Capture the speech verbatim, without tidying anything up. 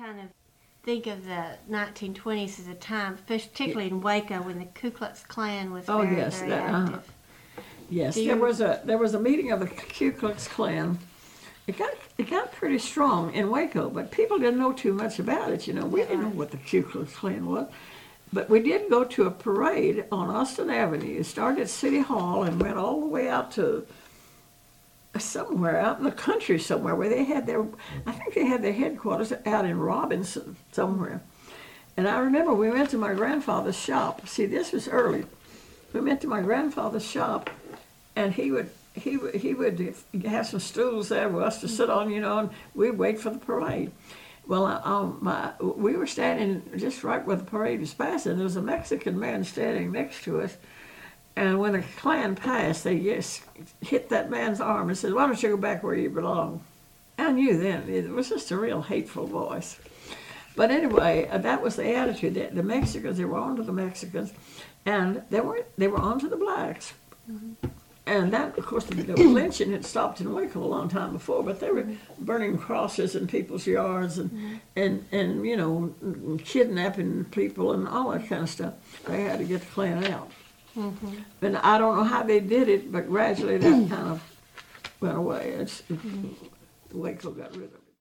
kind of think of the nineteen twenties as a time, particularly in Waco, when the Ku Klux Klan was Oh, very, yes, very that, uh, active. Yes, Do there you- was a there was a meeting of the Ku Klux Klan. It got it got pretty strong in Waco, but people didn't know too much about it. You know, we didn't know what the Ku Klux Klan was, but we did go to a parade on Austin Avenue. It started at City Hall and went all the way out to somewhere out in the country somewhere where they had their, I think they had their headquarters out in Robinson somewhere. And I remember we went to my grandfather's shop. See, this was early. We went to my grandfather's shop, and he would he would he would have some stools there for us to sit on, you know, and we'd wait for the parade. Well, I, um, my, we were standing just right where the parade was passing. There was a Mexican man standing next to us, and when the Klan passed, they just hit that man's arm and said, "Why don't you go back where you belong?" I knew then it was just a real hateful voice. But anyway, uh, that was the attitude. The, the Mexicans, they were on to the Mexicans, and they were they were on to the blacks. Mm-hmm. And that, of course, the, the lynching had stopped in Waco a long time before, but they were burning crosses in people's yards and, mm-hmm. and, and you know, kidnapping people and all that kind of stuff. They had to get the Klan out. Mm-hmm. And I don't know how they did it, but gradually that kind of went away. It's, mm-hmm. Waco got rid of it.